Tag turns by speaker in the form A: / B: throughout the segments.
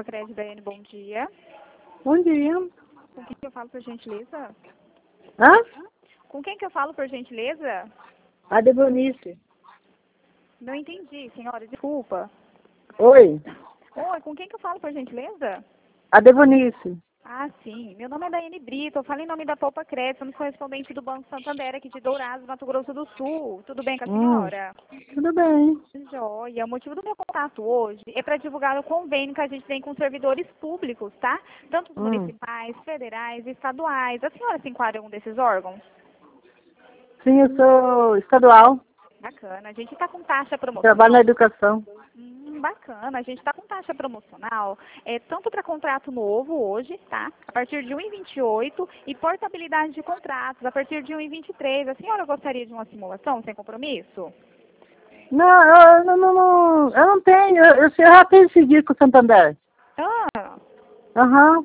A: Poupa Crédito, Daiane, bom dia.
B: Bom dia.
A: Com quem que eu falo, por gentileza?
B: Hã?
A: Com quem que eu falo, por gentileza?
B: A Debonice.
A: Não entendi, senhora, desculpa.
B: Oi.
A: Oi, com quem que eu falo, por gentileza?
B: A Debonice.
A: Ah, sim. Meu nome é Daiane Brito, eu falo em nome da Poupa Crédito, somos correspondente do Banco Santander aqui de Dourados, Mato Grosso do Sul. Tudo bem com a senhora?
B: Tudo bem.
A: Joia. O motivo do meu contato hoje é para divulgar o convênio que a gente tem com servidores públicos, tá? Tanto os municipais, federais, estaduais. A senhora se enquadra em um desses órgãos?
B: Sim, eu sou estadual.
A: Bacana. A gente está com taxa promocional.
B: Trabalho na educação.
A: Bacana. A gente está com taxa promocional, tanto para contrato novo hoje, tá? A partir de 1,28 e portabilidade de contratos a partir de 1,23. A senhora gostaria de uma simulação sem compromisso?
B: Não, eu não tenho. Eu já tenho seguido com o Santander.
A: Ah,
B: Aham.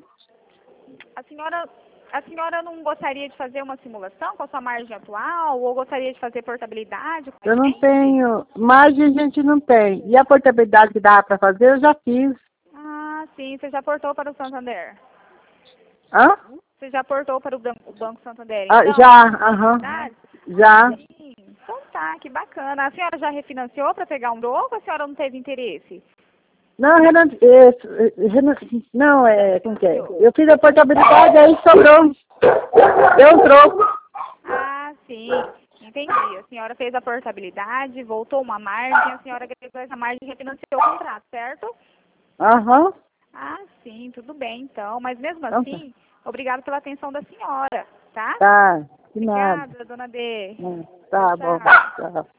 A: a senhora não gostaria de fazer uma simulação com a sua margem atual ou gostaria de fazer portabilidade com a
B: Eu não
A: gente?
B: tenho. Margem a gente não tem. E a portabilidade que dava para fazer, eu já fiz.
A: Ah, sim. Você já portou para o Santander?
B: Hã?
A: Você já portou para o Banco Santander,
B: Ah,
A: então?
B: já, aham.
A: Verdade?
B: Já.
A: Sim. Então tá, que bacana. A senhora já refinanciou para pegar um novo ou a senhora não teve interesse?
B: Não, não, como que é? Eu fiz a portabilidade, aí sobrou. Deu um troco.
A: Ah, sim. Entendi. A senhora fez a portabilidade, voltou uma margem, a senhora agregou essa margem e refinanciou o contrato, certo?
B: Aham.
A: Ah, sim, tudo bem então. Mas mesmo
B: Então tá.
A: assim, obrigado pela atenção da senhora, tá?
B: Tá, de nada.
A: Obrigada, dona D.
B: Tá
A: Tchau,
B: bom.
A: tchau.
B: Tchau.